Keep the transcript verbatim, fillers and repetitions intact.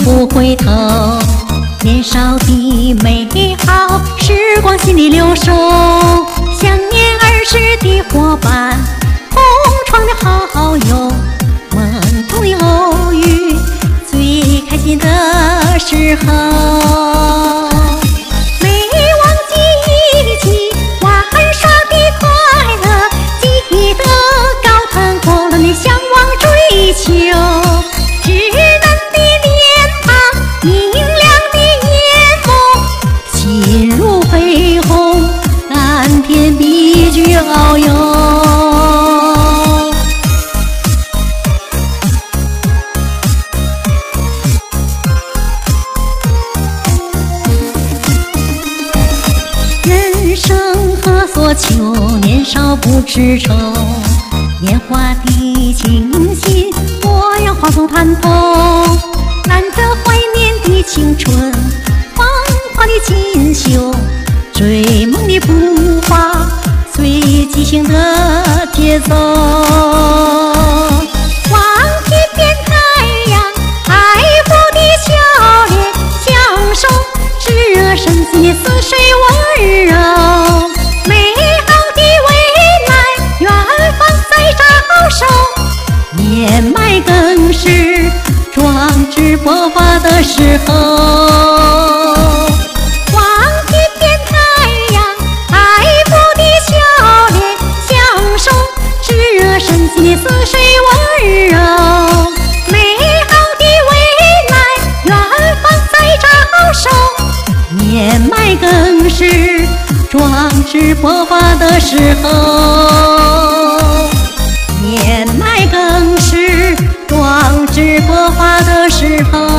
不回头。年少的美好时光心里留守，想念儿时的伙伴，同窗的好友，梦中的偶遇，最开心的时候。没忘记一起玩耍的快乐，记得高谈阔论的向往追求，稚嫩的脸庞，明亮的眼眸，心如绯红，蓝天比隽永。人生何所求，年少不知愁，年华的清新，我要化作盼头，难得怀念的青春，芳华的锦绣，追梦的步伐，随即兴的节奏。望一片太阳，爱抚的笑脸，享受炙热身心的似水温柔。美好的未来，远方在招手，年迈更是壮志勃发的时候。望一片太阳，爱抚的笑脸，享受炙热身心的似水温柔。美好的未来，远方在招手，年迈更是壮志勃发的时候，年迈更是壮志勃发的时候。